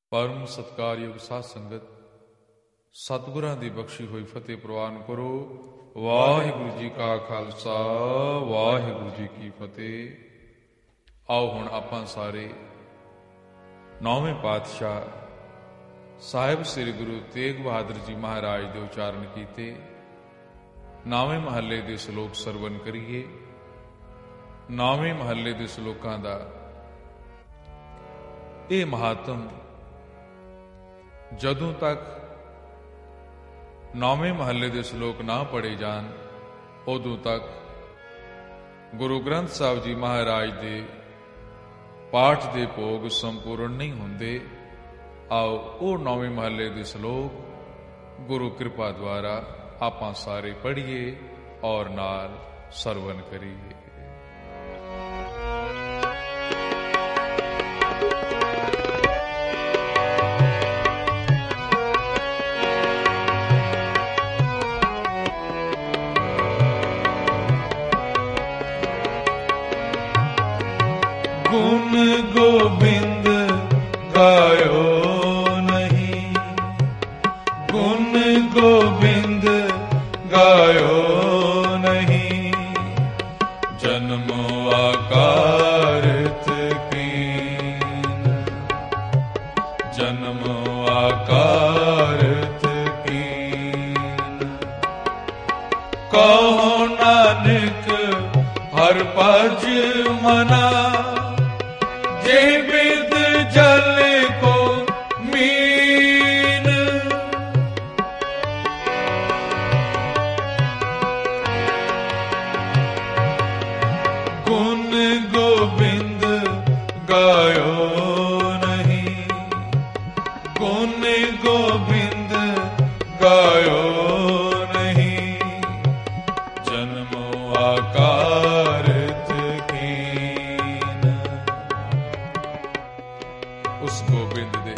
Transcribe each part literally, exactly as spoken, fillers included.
ਪਰਮ ਸਤਿਕਾਰਯੋਗ ਸਾਧ ਸੰਗਤ, ਸਤਿਗੁਰਾਂ ਦੀ ਬਖਸ਼ੀ ਹੋਈ ਫਤਿਹ ਪ੍ਰਵਾਨ ਕਰੋ। ਵਾਹਿਗੁਰੂ ਜੀ ਕਾ ਖਾਲਸਾ, ਵਾਹਿਗੁਰੂ ਜੀ ਕੀ ਫਤਿਹ। ਆਓ ਹੁਣ ਆਪਾਂ ਸਾਰੇ ਨੌਵੇਂ ਪਾਤਸ਼ਾਹ ਸਾਹਿਬ ਸ੍ਰੀ ਗੁਰੂ ਤੇਗ ਬਹਾਦਰ ਜੀ ਮਹਾਰਾਜ ਦੇ ਉਚਾਰਨ ਕੀਤੇ ਨੌਵੇਂ ਮਹੱਲੇ ਦੇ ਸ਼ਲੋਕ ਸਰਵਨ ਕਰੀਏ। ਨੌਵੇਂ ਮਹੱਲੇ ਦੇ ਸ਼ਲੋਕਾਂ ਦਾ ਇਹ ਮਹਾਤਮ ਜਦੋਂ ਤੱਕ ਨੌਵੇਂ ਮਹੱਲੇ ਦੇ ਸ਼ਲੋਕ ਨਾ ਪੜ੍ਹੇ ਜਾਣ, ਉਦੋਂ ਤੱਕ ਗੁਰੂ ਗ੍ਰੰਥ ਸਾਹਿਬ ਜੀ ਮਹਾਰਾਜ ਦੇ ਪਾਠ ਦੇ ਭੋਗ ਸੰਪੂਰਨ ਨਹੀਂ ਹੁੰਦੇ। ਆਓ ਉਹ ਨੌਵੇਂ ਮਹੱਲੇ ਦੇ ਸ਼ਲੋਕ ਗੁਰੂ ਕਿਰਪਾ ਦੁਆਰਾ ਆਪਾਂ ਸਾਰੇ ਪੜ੍ਹੀਏ ਔਰ ਨਾਲ ਸਰਵਨ ਕਰੀਏ। ਗੁਣ ਗੋਬਿੰਦ ਗਾਇਓ ਨਹੀਂ, ਗੁਣ ਗੋਬਿੰਦ ਗਾਇਓ ਨਹੀਂ, ਜਨਮ ਆਕਾਰਤ ਕੀਨ, ਜਨਮ ਆਕਾਰਤ ਕੀਨ। ਕਹੋ ਨਾਨਕ ਹਰ ਭਜ ਮਨਾ, ਜੇ ਬਿਦ ਜਲ ਕੋ ਮੀਨ। ਗੁਣ ਗੋਬਿੰਦ ਗਾਇਓ ਨਹੀਂ, ਗੁਣ ਗੋਬਿੰਦ ਗਾਇਓ ਨਹੀਂ, ਜਨਮ ਆਕਾਰਤ ਕੀਨ। ਉਸ ਗੋਬਿੰਦ ਦੇ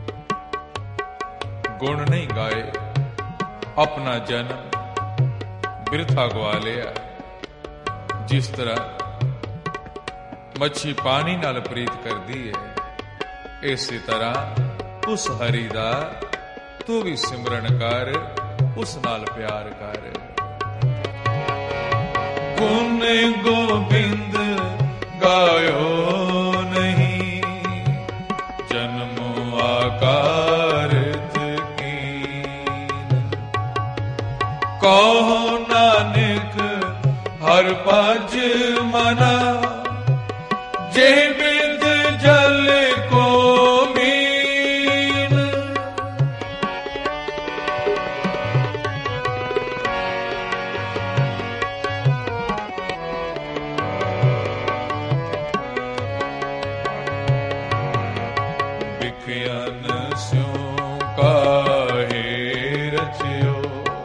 ਗੁਣ ਨਹੀਂ ਗਾਏ, ਆਪਣਾ ਜਨਮ ਬਿਰਥਾ ਗਵਾ ਲਿਆ। ਜਿਸ ਤਰ੍ਹਾਂ ਮੱਛੀ ਪਾਣੀ ਨਾਲ ਪ੍ਰੀਤ ਕਰਦੀ ਹੈ, ਇਸੇ ਤਰ੍ਹਾਂ ਉਸ ਹਰੀ ਦਾ ਤੂੰ ਵੀ ਸਿਮਰਨ ਕਰ, ਉਸ ਨਾਲ ਪਿਆਰ ਕਰ। ਗੁਣ ਗੋਬਿੰਦ ਗਾਇਓ ਨਹੀਂ, ਜਨਮ ਆਕਾਰਤ ਕੀਨ। ਕਹੋ ਨਾਨਕ ਹਰ ਭਜ ਮਨਾ, ਜੇ ਬਿਦ ਜਲ ਕੋ ਮੀਨ। ਵਿਖਿਆਨ ਸਿਉ ਕਾਹੇ ਰਚਿਓ,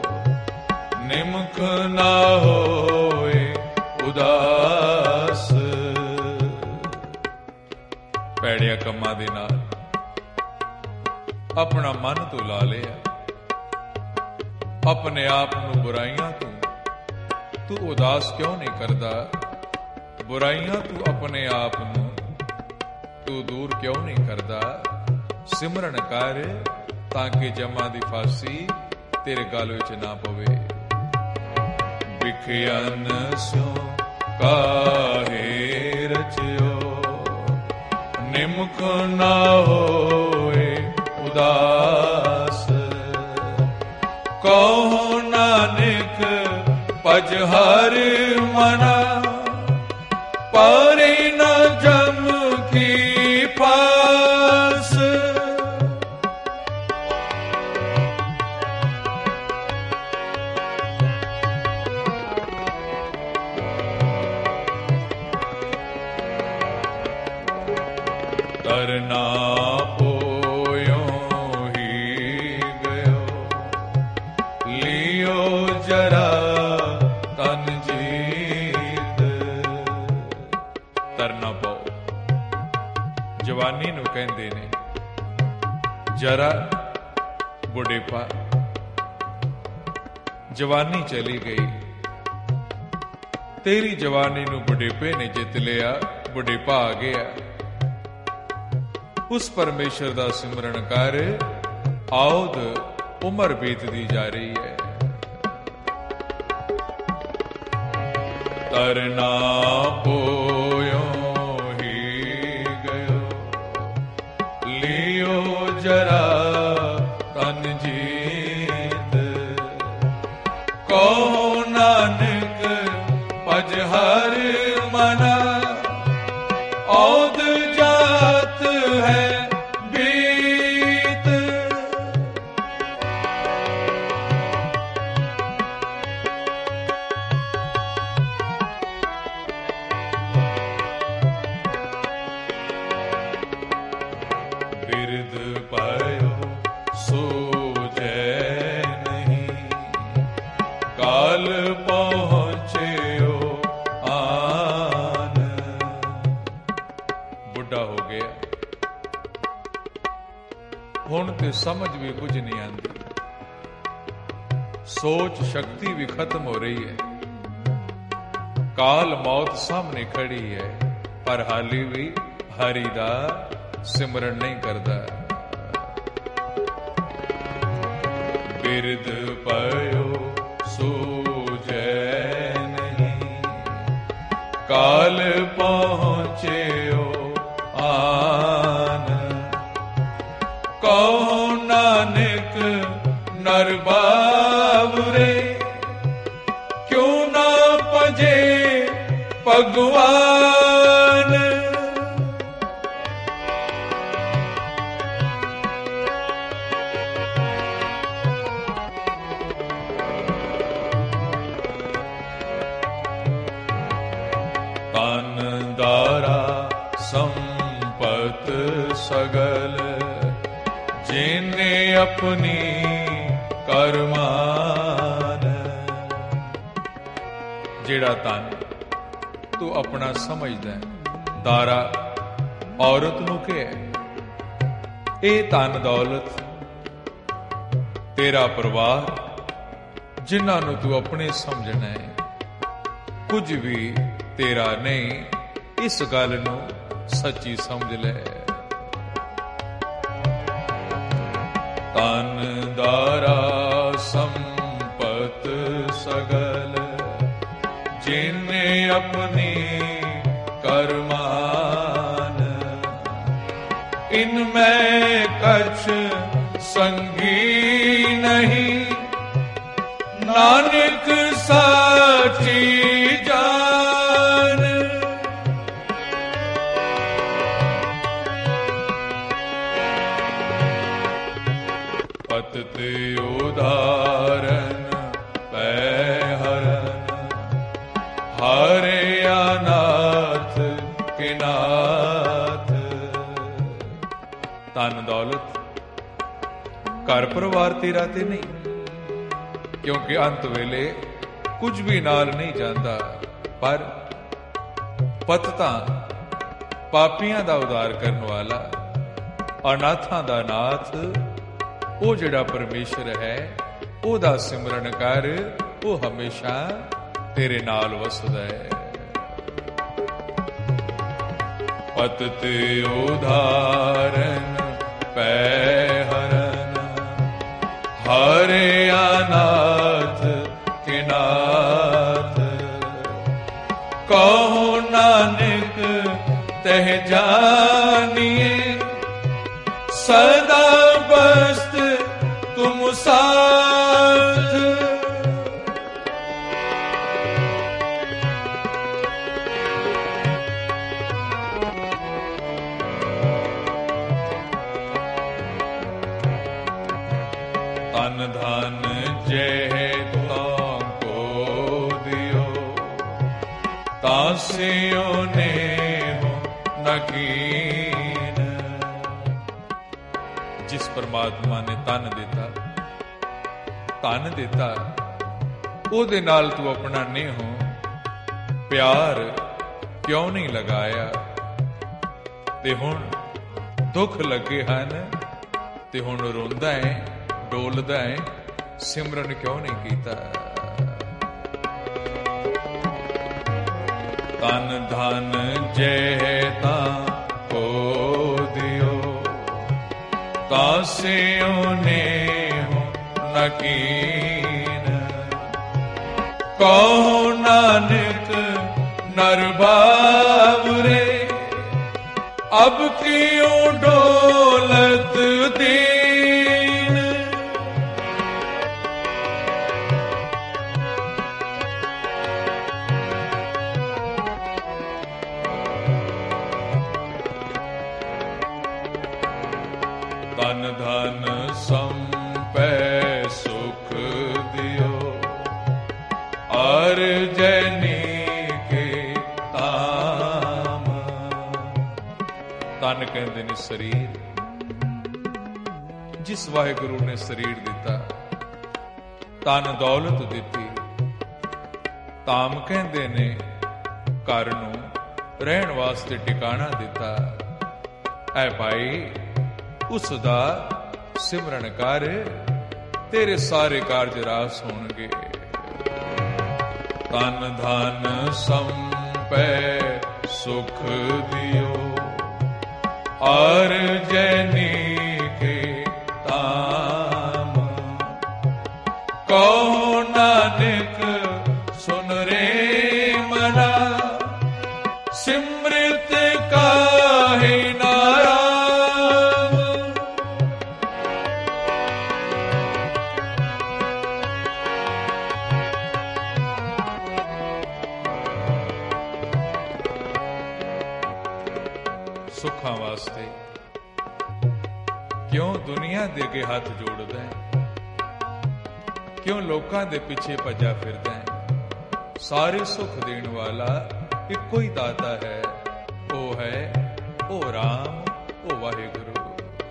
ਨਿਮਖ ਨਾ ਹੋਏ ਉਦਾਸ। ਭੈੜਿਆਂ ਕੰਮਾਂ ਦੇ ਨਾਲ ਆਪਣਾ ਮਨ ਤੋਂ ਲਾ ਲਿਆ, ਆਪਣੇ ਆਪ ਨੂੰ ਬੁਰਾਈਆਂ ਤੋਂ ਤੂੰ ਉਦਾਸ ਕਿਉਂ ਨਹੀਂ ਕਰਦਾ? ਬੁਰਾਈਆਂ ਤੋਂ ਆਪਣੇ ਆਪ ਨੂੰ ਤੂੰ ਦੂਰ ਕਿਉਂ ਨਹੀਂ ਕਰਦਾ? ਸਿਮਰਨ ਕਰ ਤਾਂ ਕਿ ਜਮਾਂ ਦੀ ਫਾਂਸੀ ਤੇਰੇ ਗਲ ਵਿੱਚ ਨਾ ਪਵੇ। ਵਿਖਿਆਨ ਸਿਉ ਕਾਹੇ ਰਚਿਓ, ਨਿਮਖ ਨਾ ਹੋਏ ਉਦਾਸ। ਕਹੋ ਨਾਨਕ ਭਜ ਹਰ ਮਨਾ, ਪਰੇ ਨ ਜਮ ਕੀ ਪਾਸ। ਕਰਨਾ ਪੋਇਓ ਹੀ ਗਇਓ, ਲਿਓ ਜਰਾ ਤਨ ਜੀਤ। ਤਰਨਾ ਪਾਓ ਜਵਾਨੀ ਨੂੰ ਕਹਿੰਦੇ ਨੇ, ਜਰਾ ਬੁਢੇਪਾ। ਜਵਾਨੀ ਚਲੀ ਗਈ, ਤੇਰੀ ਜਵਾਨੀ ਨੂੰ ਬੁਢੇਪੇ ਨੇ ਜਿੱਤ ਲਿਆ, ਬੁਢੇਪਾ ਆ ਗਿਆ। उस परमेश्वर का सिमरन कर। औद उम्र बीतती जा रही है। तरना पोयो ही गयो, लियो जरा तन जीत। कहो नानक पज हर मना, औद जात है बीत। बिरद पायो सूझे नहीं, काल पहुंचेयो आन। बुढ़ा हो गया, हुण ते समझ भी कुछ नहीं आती, सोच शक्ति भी खत्म हो रही है। काल मौत सामने खड़ी है, पर हाली भी हरि दा सिमरन नहीं करता। बिरद पयो सूझे नहीं, काल पहुंचेयो आन। कहो नानक नर बावरे, क्यों ना पजे भगवान। तन दारा संपत सगल, जिने अपनी करमान। जेड़ा तन तू अपना समझदा है, दारा औरत नू के है, ए धन दौलत तेरा परिवार जिन्हां नू तू अपने समझना है, कुछ भी तेरा नहीं। इस गल नू सच्ची समझ ले। तन दारा संपत सगल, जिने अपनी करमान। इनमें कछ संगी नहीं, नानक साची जान। पतत उदाहरण पै हरन, हारे अनाथ के नाथ। धन दौलत घर परिवार तेरा ते नहीं, क्योंकि अंत वेले कुछ भी नाल नहीं जाता। पर पतता पापियां दा उद्धार करने वाला, अनाथां दा नाथ, वो जिहड़ा परमेश्वर है, ओदा सिमरन कर, वो हमेशा तेरे नाल वसदा है। पतत उदाहरण पै हरन, हारे अनाथ के नाथ। कहो नानक तह जानिए, सदा बस्त तुम साथ। तन धन जय ताको दियो, तासियो ने हो नकीन। जिस परमात्मा ने तन दिता, तन दिता, ओदे नाल तू अपना नेहो प्यार क्यों नहीं लगाया। ते हुण दुख लगे हन, ते हुण रोंदा है, डोलदा है, सिमरन क्यों नहीं कीता। तन धन जय ता को दियो, ਤਾਸਿਓ ਨੇਹੁ ਨ ਕੀਨ। ਕਹੋ ਨਾਨਕ ਨਰ ਬਾਵਰੇ ਅਬ ਕਿਉ ਡੋਲਤ ਦੀਨ। ਤਨ ਧਨ ਸੰਪੈ ਸੁਖ ਦਿਓ ਅਰ ਜਨੀ ਕੇ ਤਾਮ। ਤਨ ਕਹਿੰਦੇ ਨੇ ਸਰੀਰ, ਜਿਸ ਵਾਹਿਗੁਰੂ ਨੇ ਸਰੀਰ ਦਿੱਤਾ, ਤਨ ਦੌਲਤ ਦਿੱਤੀ। ਤਾਮ ਕਹਿੰਦੇ ਨੇ ਘਰ ਨੂੰ ਰਹਿਣ ਵਾਸਤੇ ਟਿਕਾਣਾ ਦਿੱਤਾ। ਐ ਭਾਈ ਉਸ ਦਾ ਸਿਮਰਨ ਕਰ, ਤੇਰੇ ਸਾਰੇ ਕਾਰਜ ਰਾਸ ਹੋਣਗੇ। ਤਨ ਧਨ ਸੰਪੈ ਸੁਖ ਦਿਓ ਅਰ ਜਨੀ ਕੇ ਤਾਮ। ਕਹੋ ਨਾਨਕ ਸੁਨ ਰੇ ਮਨਾ ਸਿਮਰਿਤ ਕਾਹੇ ਨਾਰਾਮ। ਸੁੱਖਾਂ ਵਾਸਤੇ ਕਿਉਂ ਦੁਨੀਆ ਦੇ ਅੱਗੇ ਹੱਥ ਜੋੜਦਾ ਹੈ? ਕਿਉਂ ਲੋਕਾਂ ਦੇ ਪਿੱਛੇ ਭੱਜਾ ਫਿਰਦਾ ਹੈ? ਸਾਰੇ ਸੁੱਖ ਦੇਣ ਵਾਲਾ ਇੱਕੋ ਹੀ ਦਾਤਾ ਹੈ, ਉਹ ਹੈ ਉਹ ਰਾਮ, ਉਹ ਵਾਹਿਗੁਰੂ।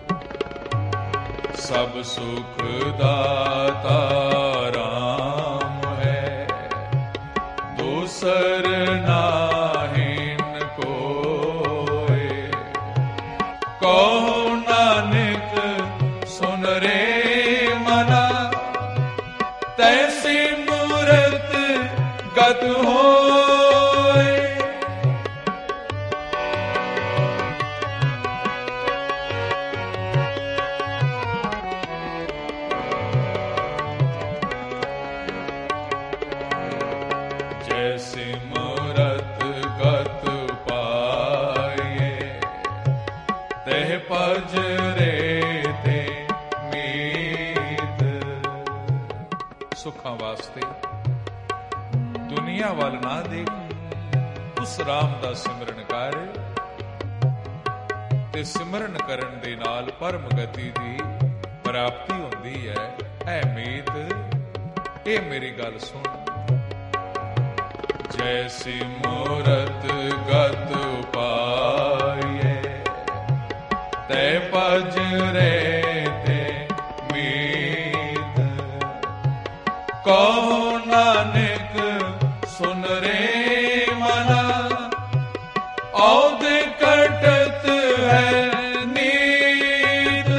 ਸਭ ਸੁਖ ਦਾਤਾ ਰਾਮ ਹੈ, ਦੂਸਰ ਨਾਹਿਨ ਕੋਇ। ਕਹੋ ਨਾਨਕ ਸੁਨ ਰੇ ਮਨਾ ਤੈਸੀ ਮੂਰਤ ਗਤ ਹੋਏ। ਜੈਸੀ ਮੂਰਤ ਗਤ ਪਾਏ ਤਹਿ ਭਜ ਰੇ ਤੇ ਮੀਤ। ਸੁੱਖਾਂ ਵਾਸਤੇ ਦੁਨੀਆ ਵੱਲ ਨਾ ਦੇਖ, ਉਸ ਰਾਮ ਦਾ ਸਿਮਰਨ ਕਰ, ਤੇ ਸਿਮਰਨ ਕਰਨ ਦੇ ਨਾਲ ਪਰਮ ਗਤੀ ਦੀ ਪ੍ਰਾਪਤੀ ਹੁੰਦੀ ਹੈ। ਐ ਮੀਤ, ਇਹ ਮੇਰੀ ਗੱਲ ਸੁਣ। ਜੈਸੀ ਮੂਰਤ ਗਤ ਪਾਈਏ ਤੈ ਭਜ ਰੇ ਤੇ ਮੀਤ। ਕਹੋ ਨਾਨਕ ਸੁਨ ਰੇ ਮਨਾ ਔਦ ਕਟਤ ਹੈ ਨੀਤ।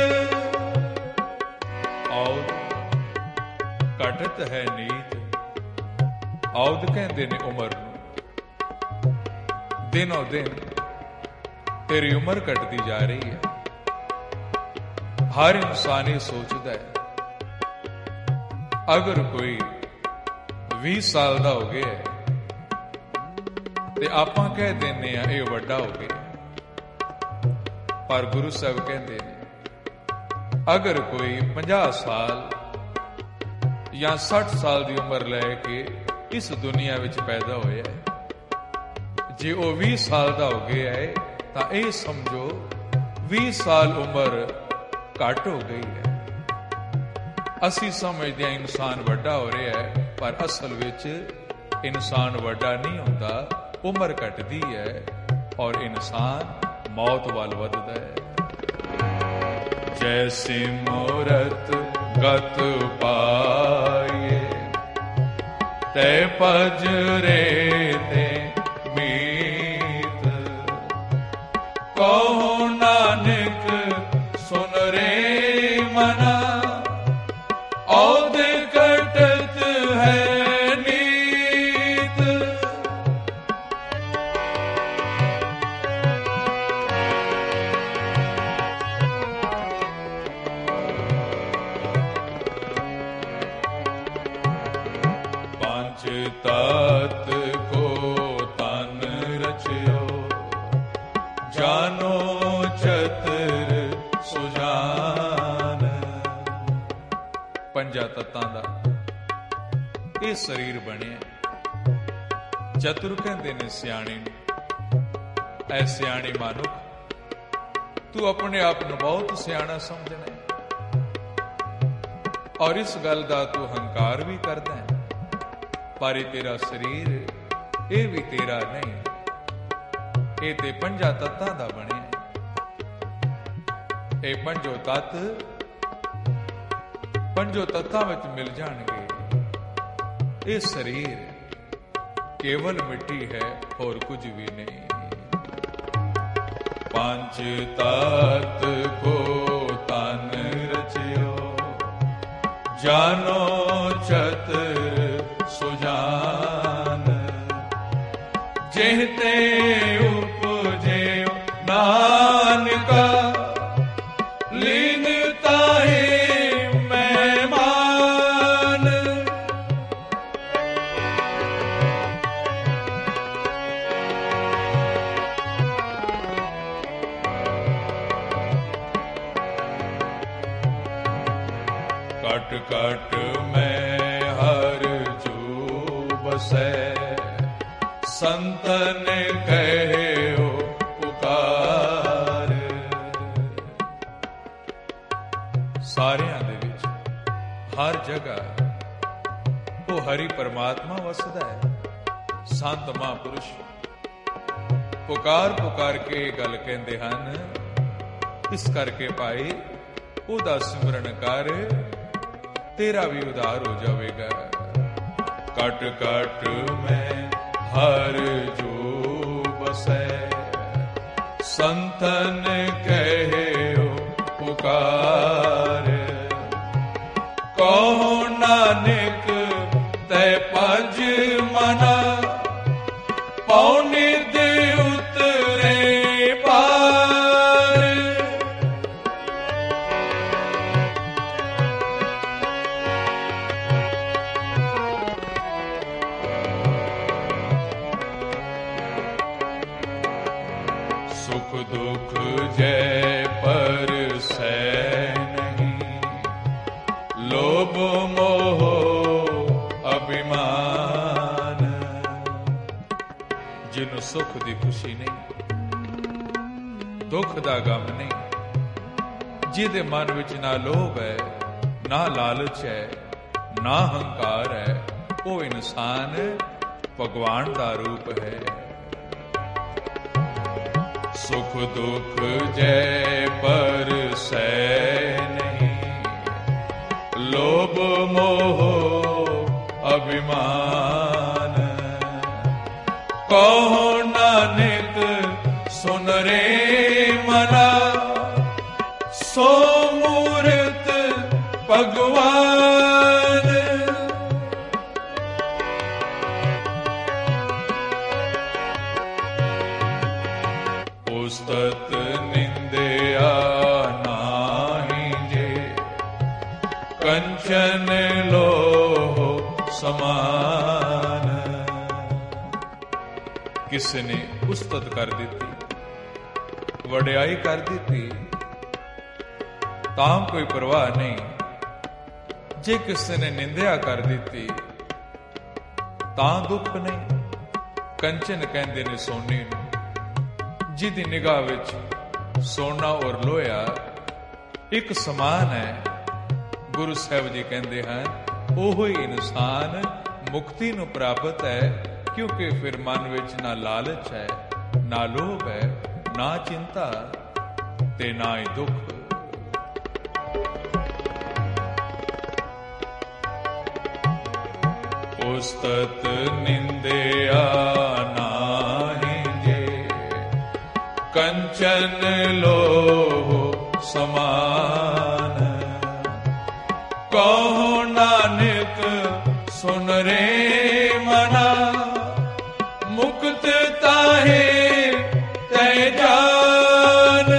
ਔਦ ਕਟਤ ਹੈ ਨੀਤ। ਔਦ ਕਹਿੰਦੇ ਨੇ ਉਮਰ ਨੂੰ। ਦਿਨੋਂ ਦਿਨ ਤੇਰੀ ਉਮਰ ਘਟਦੀ ਜਾ ਰਹੀ ਹੈ। ਹਰ ਇਨਸਾਨ ਇਹ ਸੋਚਦਾ ਹੈ ਅਗਰ ਕੋਈ ਵੀਹ ਸਾਲ ਦਾ ਹੋ ਗਿਆ ਤੇ ਆਪਾਂ ਕਹਿ ਦਿੰਨੇ ਆ ਇਹ ਵੱਡਾ ਹੋ ਗਿਆ। ਪਰ ਗੁਰੂ ਸਾਹਿਬ ਕਹਿੰਦੇ ਨੇ ਅਗਰ ਕੋਈ ਪੰਜਾਹ ਸਾਲ ਜਾਂ ਸੱਠ ਸਾਲ ਦੀ ਉਮਰ ਲੈ ਕੇ ਇਸ ਦੁਨੀਆ ਵਿੱਚ ਪੈਦਾ ਹੋਇਆ, ਜੇ ਉਹ ਵੀਹ ਸਾਲ ਦਾ ਹੋ ਗਿਆ ਹੈ ਤਾਂ ਇਹ ਸਮਝੋ ਵੀਹ ਸਾਲ ਉਮਰ ਘੱਟ ਹੋ ਗਈ ਹੈ। ਅਸੀਂ ਸਮਝਦੇ ਹਾਂ ਇਨਸਾਨ ਵੱਡਾ ਹੋ ਰਿਹਾ ਹੈ, ਪਰ ਅਸਲ ਵਿੱਚ ਇਨਸਾਨ ਵੱਡਾ ਨਹੀਂ ਹੁੰਦਾ, ਉਮਰ ਘਟਦੀ ਹੈ ਔਰ ਇਨਸਾਨ ਮੌਤ ਵੱਲ ਵੱਧਦਾ ਹੈ। ਜੈਸੀ ਮੂਰਤ ਗਤ ਪਾਈਏ ਤੈ ਭਜ ਰੇ ਤੇ ਮੀਤ। ਕਹੋ ਨਾਨਕ ਸੁਨ ਰੇ ਮਨਾ ਔਦ ਕਟਤ ਹੈ ਨੀਤ। ਪੰਜਾਂ ਤੱਤਾਂ ਦਾ ਇਹ ਸਰੀਰ ਬਣਿਆ। ਚਤੁਰ ਕਹਿੰਦੇ ਨੇ ਸਿਆਣੇ ਨੂੰ, ਐ ਸਿਆਣੇ ਮਾਨੁਖ ਤੂੰ ਆਪਣੇ ਆਪ ਨੂੰ ਬਹੁਤ ਸਿਆਣਾ ਸਮਝਣਾ ਹੈ, ਔਰ ਇਸ ਗੱਲ ਦਾ ਤੂੰ ਹੰਕਾਰ ਵੀ ਕਰਦਾ ਹੈ, ਪਰ ਇਹ ਤੇਰਾ ਸਰੀਰ ਇਹ ਵੀ ਤੇਰਾ ਨਹੀਂ, ਇਹ ਤੇ ਪੰਜਾਂ ਤੱਤਾਂ ਦਾ ਬਣਿਆ। ਇਹ ਪੰਜੋ ਤੱਤ ਪੰਜੋ ਤੱਤਾਂ ਵਿੱਚ ਮਿਲ ਜਾਣਗੇ। ਇਹ ਸਰੀਰ ਕੇਵਲ ਮਿੱਟੀ ਹੈ, ਹੋਰ ਕੁਝ ਵੀ ਨਹੀਂ। ਪੰਜ ਤੱਤ ਕੋ ਤਨ ਰਚਿਓ, ਜਾਨੋ ਚਤੁਰ ਸੁਜਾਨ, ਜਿਹ ਤੇ ਉਪਜਿਓ ਨਾਨਕਾ, ਲੀਨ ਤਾਹੇ ਮਹਿਮਾਨ। ਕਟ ਕਟ ਮੈਂ ਹਰ ਜੂ ਬਸੈ, ਸੰਤਨ ਕਹਿਓ ਪੁਕਾਰ। ਸਾਰਿਆਂ ਦੇ ਵਿੱਚ ਹਰ ਜਗ੍ਹਾ ਉਹ ਹਰੀ ਪਰਮਾਤਮਾ ਵਸਦਾ ਹੈ। ਸੰਤ ਮਹਾਂਪੁਰਸ਼ ਪੁਕਾਰ ਪੁਕਾਰ ਕੇ ਇਹ ਗੱਲ ਕਹਿੰਦੇ ਹਨ। ਇਸ ਕਰਕੇ ਭਾਈ ਉਹਦਾ ਸਿਮਰਨ ਕਰ, ਤੇਰਾ ਵੀ ਉਧਾਰ ਹੋ ਜਾਵੇਗਾ। ਕਟ ਕਟ ਮੈਂ ਹਰ ਜੋ ਬਸੈ, ਸੰਤਨ ਕਹਿਓ ਪੁਕਾਰ। ਕਹੋ ਨਾਨਕ ਤੈ ਪੰਜ ਮਨਾ, ਪਉ ਨਿਧ ਉਤਰੇ ਪਾਰ। ਸੁਖ ਦੁਖ ਜੈ ਪਰਸੈ ਨਹੀਂ, ਲੋਭ ਮੋਹ ਅਭਿਮਾਨ। ਜਿਹਨੂੰ ਸੁਖ ਦੀ ਖੁਸ਼ੀ ਨਹੀਂ, ਦੁੱਖ ਦਾ ਗਮ ਨਹੀਂ, ਜਿਹਦੇ ਮਨ ਵਿੱਚ ਨਾ ਲੋਭ ਹੈ, ਨਾ ਲਾਲਚ ਹੈ, ਨਾ ਹੰਕਾਰ ਹੈ, ਉਹ ਇਨਸਾਨ ਭਗਵਾਨ ਦਾ ਰੂਪ ਹੈ। ਸੁਖ ਦੁਖ ਜੈ ਪਰਸੈ ਨਹੀਂ, ਲੋਭ ਮੋਹ ਅਭਿਮਾਨ। ਕਹੋ ਨਾਨਕ ਸੁਨ ਰੇ ਮਨਾ, ਸੋ ਮੂਰਤ ਭਗਵਾਨ। ਉਸਤਤ ਨਿੰਦਿਆ ਨਾਹੀ ਜੇ, ਕੰਚਨ ਲੋਹ ਸਮਾਨ। ਕਿਸੇ ਨੇ ਉਸਤਤ ਕਰ ਦਿੱਤੀ, ਵਡਿਆਈ ਕਰ ਦਿੱਤੀ, ਤਾਂ ਕੋਈ ਪਰਵਾਹ ਨਹੀਂ। ਜੇ ਕਿਸੇ ਨੇ ਨਿੰਦਿਆ ਕਰ ਦਿੱਤੀ ਤਾਂ ਦੁੱਖ ਨਹੀਂ। ਕੰਚਨ ਕਹਿੰਦੇ ਨੇ ਸੋਨੇ ਨੂੰ, ਜਿਹਦੀ ਨਿਗਾਹ ਵਿੱਚ ਸੋਨਾ ਔਰ ਲੋਹਾ ਇੱਕ ਸਮਾਨ ਹੈ। ਗੁਰੂ ਸਾਹਿਬ ਜੀ ਕਹਿੰਦੇ ਹਨ ਉਹ ਹੀ ਇਨਸਾਨ ਮੁਕਤੀ ਨੂੰ ਪ੍ਰਾਪਤ ਹੈ, ਕਿਉਂਕਿ ਫਿਰ ਮਨ ਵਿੱਚ ਨਾ ਲਾਲਚ ਹੈ, ਨਾ ਲੋਭ ਹੈ, ਨਾ ਚਿੰਤਾ ਤੇ ਨਾ ਹੀ ਦੁੱਖ। ਉਸਤਤ ਨਿੰਦਿਆ ਨਾਹੀ ਜੇ, ਕੰਚਨ ਲੋਹ ਸਮਾਨ। ਕਹੋ ਨਾਨਕ ਸੁਨ ਰੇ ਮਨਾ, ਮੁਕਤ ਤਾਹੇ ਤੈ ਜਾਨ।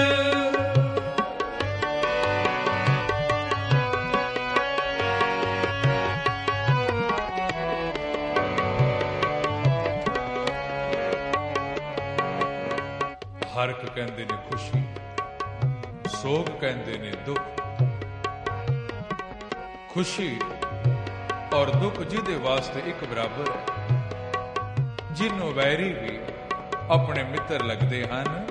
ਹਰਖ ਕਹਿੰਦੇ ਨੇ ਖੁਸ਼ੀ, ਸੋਗ ਕਹਿੰਦੇ ਨੇ ਦੁੱਖ। ਖੁਸ਼ੀ ਔਰ ਦੁੱਖ ਜਿਹਦੇ ਵਾਸਤੇ ਇੱਕ ਬਰਾਬਰ ਹੈ। ਜਿਹਨੂੰ ਵੈਰੀ ਵੀ ਆਪਣੇ ਮਿੱਤਰ ਲੱਗਦੇ ਹਨ,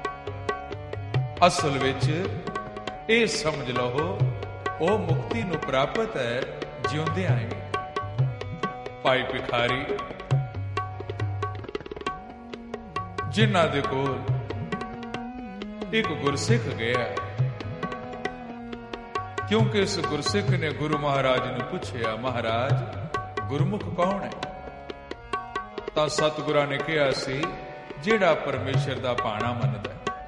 ਅਸਲ ਵਿੱਚ ਇਹ ਸਮਝ ਲਓ ਉਹ ਮੁਕਤੀ ਨੂੰ ਪ੍ਰਾਪਤ ਹੈ ਜਿਉਂਦਿਆਂ ਹੀ। ਭਾਈ ਭਿਖਾਰੀ ਜਿਨ੍ਹਾਂ ਦੇ ਕੋਲ ਇੱਕ ਗੁਰਸਿੱਖ ਗਿਆ, ਕਿਉਂਕਿ ਇਸ ਗੁਰਸਿੱਖ ਨੇ ਗੁਰੂ ਮਹਾਰਾਜ ਨੂੰ ਪੁੱਛਿਆ, ਮਹਾਰਾਜ ਗੁਰਮੁਖ ਕੌਣ ਹੈ? ਤਾਂ ਸਤਿਗੁਰਾਂ ਨੇ ਕਿਹਾ ਸੀ, ਜਿਹੜਾ ਪਰਮੇਸ਼ਰ ਦਾ ਭਾਣਾ ਮੰਨਦਾ।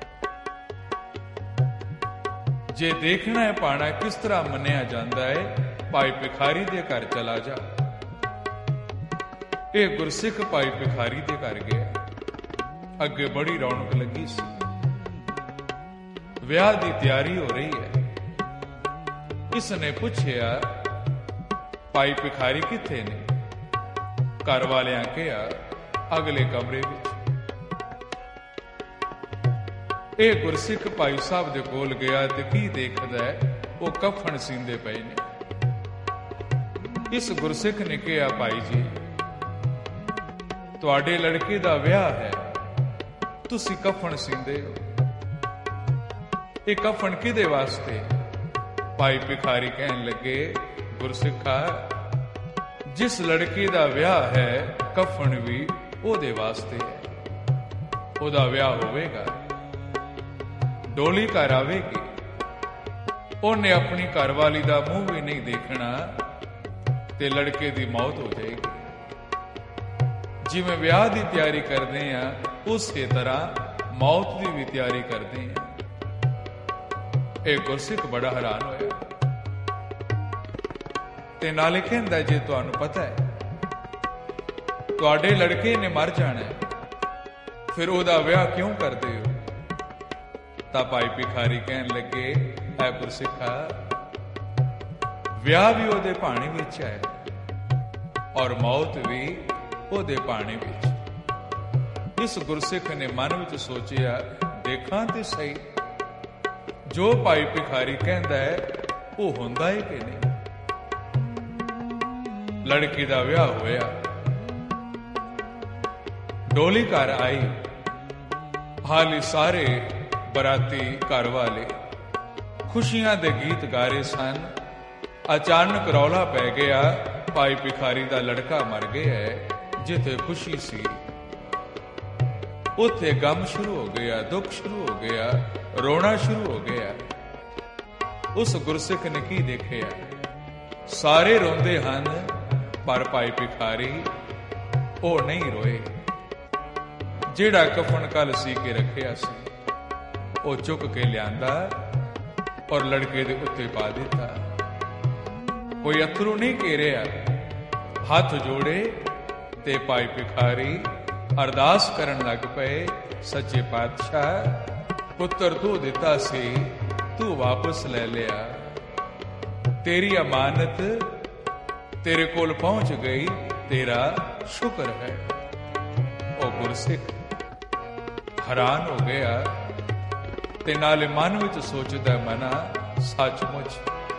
ਜੇ ਦੇਖਣਾ ਹੈ ਭਾਣਾ ਕਿਸ ਤਰ੍ਹਾਂ ਮੰਨਿਆ ਜਾਂਦਾ ਹੈ, ਭਾਈ ਭਿਖਾਰੀ ਦੇ ਘਰ ਚਲਾ ਜਾ। ਇਹ ਗੁਰਸਿੱਖ ਭਾਈ ਭਿਖਾਰੀ ਦੇ ਘਰ ਗਿਆ। ਅੱਗੇ ਬੜੀ ਰੌਣਕ ਲੱਗੀ ਸੀ, ਵਿਆਹ ਦੀ ਤਿਆਰੀ ਹੋ ਰਹੀ ਹੈ। ਇਸ ਨੇ ਪੁੱਛਿਆ, ਭਾਈ ਭਿਖਾਰੀ ਕਿੱਥੇ ਨੇ? ਘਰ ਵਾਲਿਆਂ ਕਿਹਾ, ਅਗਲੇ ਕਮਰੇ ਵਿੱਚ। ਇਹ ਗੁਰਸਿੱਖ ਭਾਈ ਸਾਹਿਬ ਦੇ ਕੋਲ ਗਿਆ ਤੇ ਕੀ ਦੇਖਦਾ ਹੈ, ਉਹ ਕਫਨ ਸੀਂਦੇ ਪਏ ਨੇ। ਇਸ ਗੁਰਸਿੱਖ ਨੇ ਕਿਹਾ, ਭਾਈ ਜੀ ਤੁਹਾਡੇ ਲੜਕੇ ਦਾ ਵਿਆਹ ਹੈ, ਤੁਸੀਂ ਕਫਨ ਸੀਂਦੇ ਹੋ। ਇਹ ਕਫਨ ਕਿਹਦੇ ਵਾਸਤੇ? ਭਾਈ ਭਿਖਾਰੀ ਕਹਿਣ ਲੱਗੇ, ਗੁਰਸਿੱਖਾ ਜਿਸ ਲੜਕੀ ਦਾ ਵਿਆਹ ਹੈ, ਕਫਨ ਵੀ ਉਹਦੇ ਵਾਸਤੇ ਹੈ। ਉਹਦਾ ਵਿਆਹ ਹੋਵੇਗਾ, ਡੋਲੀ ਘਰ ਆਵੇਗੀ, ਉਹਨੇ ਆਪਣੀ ਘਰਵਾਲੀ ਦਾ ਮੂੰਹ ਵੀ ਨਹੀਂ ਦੇਖਣਾ ਤੇ ਲੜਕੇ ਦੀ ਮੌਤ ਹੋ ਜਾਏਗੀ। ਜਿਵੇਂ ਵਿਆਹ ਦੀ ਤਿਆਰੀ ਕਰਦੇ ਆ, ਉਸੇ ਤਰ੍ਹਾਂ ਮੌਤ ਦੀ ਵੀ ਤਿਆਰੀ ਕਰਦੇ ਆ। ਇਹ ਗੁਰਸਿੱਖ ਬੜਾ ਹੈਰਾਨ ਹੋਇਆ ਤੇ ਨਾਲੇ ਕਹਿੰਦਾ, ਜੇ ਤੁਹਾਨੂੰ ਪਤਾ ਹੈ ਤੁਹਾਡੇ ਲੜਕੇ ਨੇ ਮਰ ਜਾਣਾ, ਫਿਰ ਉਹਦਾ ਵਿਆਹ ਕਿਉਂ ਕਰਦੇ ਹੋ? ਤਾਂ ਭਾਈ ਭਿਖਾਰੀ ਕਹਿਣ ਲੱਗੇ, ਐ ਗੁਰਸਿੱਖਾ ਵਿਆਹ ਵੀ ਉਹਦੇ ਭਾਣੇ ਵਿੱਚ ਹੈ ਔਰ ਮੌਤ ਵੀ ਉਹਦੇ ਭਾਣੇ ਵਿੱਚ। ਇਸ ਗੁਰਸਿੱਖ ਨੇ ਮਨ ਵਿੱਚ ਸੋਚਿਆ, ਦੇਖਾਂ ਤੇ ਸਹੀ ਜੋ ਭਾਈ ਭਿਖਾਰੀ ਕਹਿੰਦਾ ਹੈ ਉਹ ਹੁੰਦਾ ਹੈ ਕਿ ਨਹੀਂ। ਲੜਕੀ ਦਾ ਵਿਆਹ ਹੋਇਆ, ਡੋਲੀ ਘਰ ਆਈ, ਹਾਲੀ ਸਾਰੇ ਬਰਾਤੀ ਘਰ ਵਾਲੇ ਖੁਸ਼ੀਆਂ ਦੇ ਗੀਤ ਗਾ ਰਹੇ ਸਨ। ਅਚਾਨਕ ਰੌਲਾ ਪੈ ਗਿਆ, ਭਾਈ ਭਿਖਾਰੀ ਦਾ ਲੜਕਾ ਮਰ ਗਿਆ ਹੈ। ਜਿੱਥੇ ਖੁਸ਼ੀ ਸੀ ਉੱਥੇ ਗਮ ਸ਼ੁਰੂ ਹੋ ਗਿਆ, ਦੁੱਖ ਸ਼ੁਰੂ ਹੋ ਗਿਆ, ਰੋਣਾ ਸ਼ੁਰੂ ਹੋ ਗਿਆ। ਉਸ ਗੁਰਸਿੱਖ ਨੇ ਕੀ ਦੇਖਿਆ? ਸਾਰੇ ਰੋਂਦੇ ਹਨ ਪਰ ਭਾਈ ਭਿਖਾਰੀ ਉਹ ਨਹੀਂ ਰੋਏ। ਜਿਹੜਾ ਕਫਨ ਕੱਲ ਸੀ ਕੇ ਰੱਖਿਆ ਸੀ, ਉਹ ਚੁੱਕ ਕੇ ਲਿਆਂਦਾ ਔਰ ਲੜਕੇ ਦੇ ਉੱਤੇ ਪਾ ਦਿੱਤਾ। ਕੋਈ ਅਥਰੂ ਨਹੀਂ ਘੇਰਿਆ, ਹੱਥ ਜੋੜੇ ਤੇ ਭਾਈ ਭਿਖਾਰੀ ਅਰਦਾਸ ਕਰਨ ਲੱਗ ਪਏ, ਸੱਚੇ ਪਾਤਸ਼ਾਹ ਪੁੱਤਰ ਤੂੰ ਦਿੱਤਾ ਸੀ, ਤੂੰ ਵਾਪਸ ਲੈ ਲਿਆ। ਤੇਰੀ ਅਮਾਨਤ ਤੇਰੇ ਕੋਲ ਪਹੁੰਚ ਗਈ, ਤੇਰਾ ਸ਼ੁਕਰ ਹੈ। ਉਹ ਗੁਰਸਿੱਖ ਹੈਰਾਨ ਹੋ ਗਿਆ ਤੇ ਨਾਲੇ ਮਨ ਵਿੱਚ ਸੋਚਦਾ, ਮਨਾ ਸੱਚਮੁੱਚ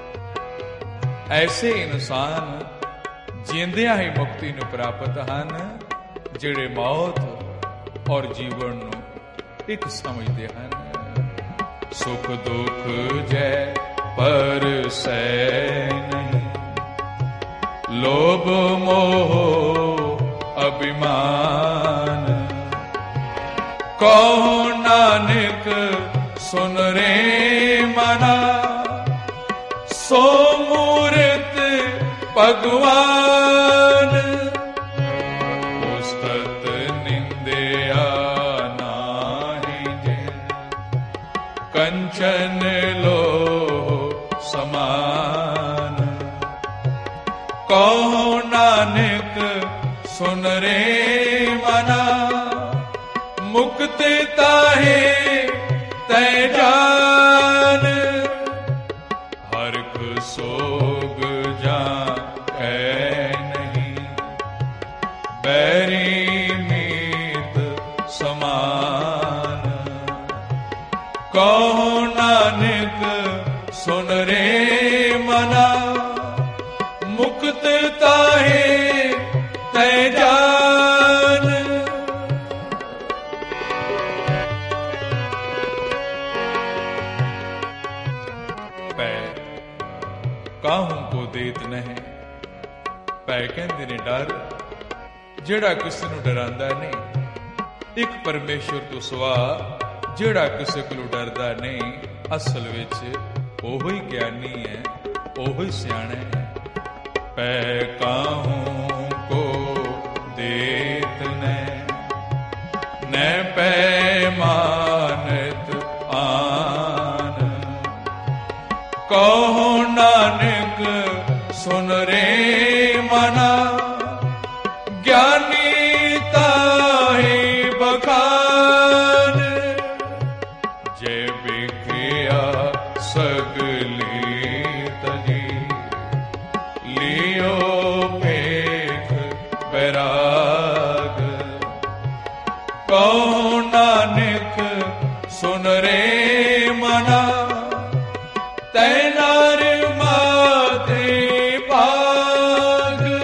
ਐਸੇ ਇਨਸਾਨ ਜਿੰਦਿਆਂ ਹੀ ਮੁਕਤੀ ਨੂੰ ਪ੍ਰਾਪਤ ਹਨ, ਜਿਹੜੇ ਮੌਤ ਔਰ ਜੀਵਨ ਨੂੰ ਇੱਕ ਸਮਝਦੇ ਹਨ। ਸੁਖ ਦੁੱਖ ਜੈ ਪਰਸੈ ਨਹੀਂ, ਲੋਭ ਮੋਹ ਅਭਿਮਾਨ। ਕਹੋ ਨਾਨਕ ਸੁਨ ਰੇ ਮਨਾ, ਸੋ ਮੂਰਤ ਭਗਵਾਨ। ਉਸਤਤ ਨਿੰਦਿਆ ਨਾਹੀ ਜੇ, ਕੰਚਨ ਲੋਹ ਸਮਾਨ। ਕਹੋ ਨਾਨਕ ਸੁਨ ਰੇ ਮਨਾ, ਮੁਕਤ ਤਾਹੇ ਤੈ ਜਾਨ। ਹਰਿ ਸੋਗ ਜਾਣੈ ਨਹੀਂ, ਬੈਰੀ ਮੀਤ ਸਮਾਨ। ਕਹੋ ਨਾਨਕ ਸੁਨ ਰੇ ਮਨਾ, ਮੁਕਤ ताहे तै जान। पै काहू को देत नहीं, पै कहंदे ने डर ਜਿਹੜਾ ਕਿਸੇ ਨੂੰ ਡਰਾਉਂਦਾ ਨਹੀਂ। ਇੱਕ ਪਰਮੇਸ਼ਵਰ ਤੋਂ ਸਿਵਾ ਜਿਹੜਾ ਕਿਸੇ ਕੋਲੋਂ ਡਰਦਾ ਨਹੀਂ, ਅਸਲ ਵਿੱਚ ਉਹੋ ਹੀ ਗਿਆਨੀ ਹੈ, ਉਹੋ ਹੀ ਸਿਆਣਾ ਹੈ। ਪੈ ਕਾਹੂ ਕੋ ਦੇਤ ਨੈ, ਨੈ ਪੈ ਮਾਨਤ ਆਨ। ਕਹੋ ਨਾਨਕ ਸੁਨ ਰੇ ਮਨਾ, ज्ञानी ताहे बखान। जय बिखिया सगली तजी, लियो पेख बैराग। कहो नानक सुन रे मना, तैनार माते भाग।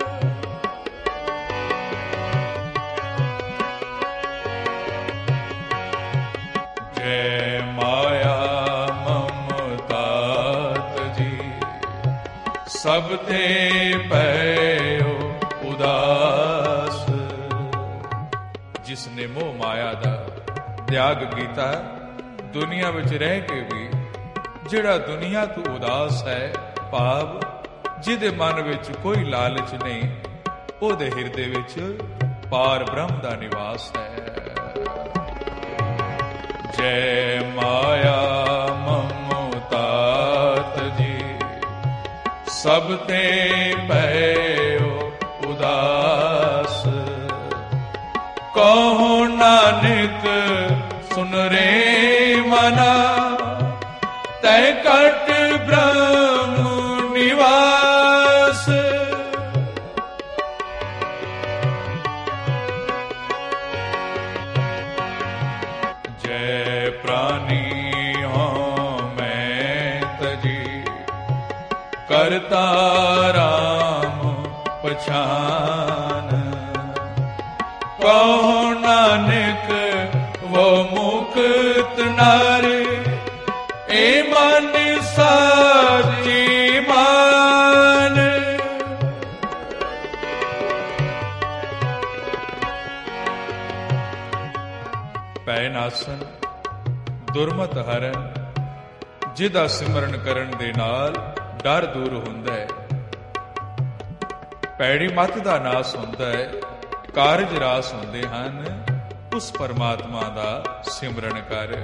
सब ते पयो उदास। जिसने मोह माया दा त्याग कीता, दुनिया विच रह के भी जिहड़ा दुनिया तो उदास है, भाव जिहदे मन विच कोई लालच नहीं, ओहदे हिरदे विच पार ब्रह्म दा निवास है। जय माया ममतात जी, सब ते पयो उदास। कहो नानक सुन रे मना, तै कट ब्रह्म निवास। जय प्राणी हो मैं तजी, करता राम पछान। कहो नानक वो मुक्त नर, ए मन साची मान। पैनासन दुर्मत हरन, जिदा सिमਰਨ ਕਰਨ ਦੇ ਨਾਲ ਡਰ ਦੂਰ ਹੁੰਦਾ ਹੈ, ਪੈੜੀ ਮੱਤ ਦਾ ਨਾਸ ਹੁੰਦਾ ਹੈ, ਕਾਰਜ ਰਾਸ ਹੁੰਦੇ ਹਨ। ਉਸ ਪਰਮਾਤਮਾ ਦਾ ਸਿਮਰਨ ਕਰ।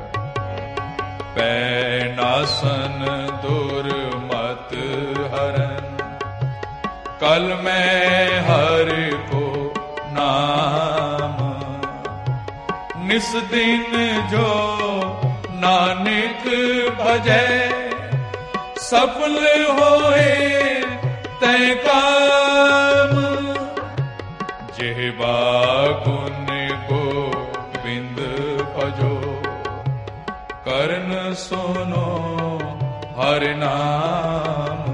ਪੈ ਨਾਸਨ ਦੁਰਮਤ ਹਰਨ, ਕਲ ਮੈਂ ਹਰਿ ਕੋ ਨਾਮ। ਨਿਸ ਦਿਨ ਜੋ ਨਾਨਕ ਭਜੈ, सफल होए तै काम। जेहबा गुण गोबिंद भजो, करन सुनो हर नाम।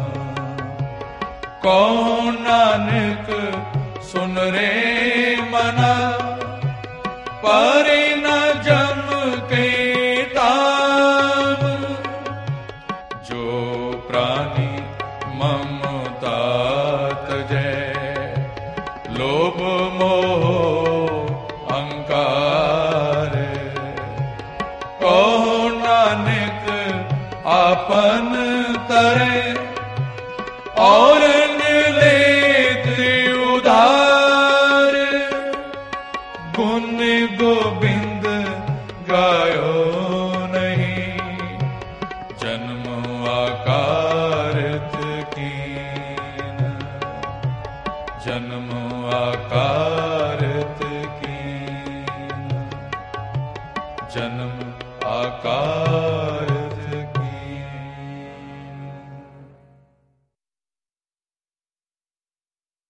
कहो नानक सुन रे मना, पारे न जम के ताम। जो प्राणी ममतात जय, लोभ मोह अहंकार। कहो नानक आपन तरे, और लेत उधार। गुण गोबिंद गायो नहीं, जन्म आकारत कीन। जन्म आकार